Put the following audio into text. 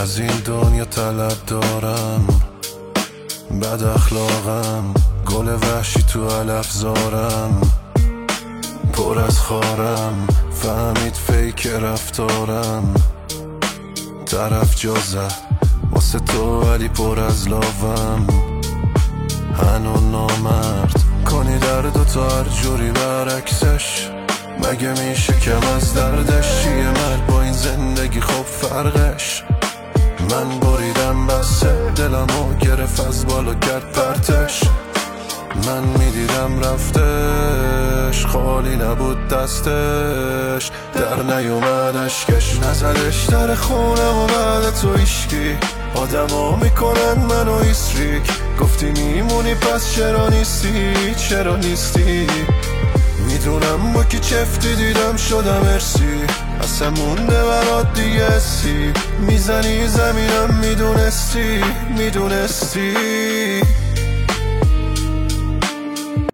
از این دنیا طلب دارم، بد اخلاقم، گل وحشی تو علف زارم، پر از خارم، فهمید فیک رفتارم، طرف جا زد واسه تو ولی پر از لاوم، هنو نامرد کنی درد تو هر جوری برعکسش، مگه میشه کم از دردش؟ چیه مرگ با این زندگی؟ خب فرقش من بریدم بسه، دلمو گرفت از بالا کرد پرتش، من میدیدم رفتش خالی نبود دستش، در نیومد اشکش، نزدش در خونم و بعد تو ایشکی، آدم ها میکنن منو ایستریک، گفتی میمونی پس چرا نیستی؟ چرا نیستی؟ میدونم با کی چفتی دیدم شدم ارسی، اصلا مونده برات دیگه اسی، میزنی زمینم میدونستی، میدونستی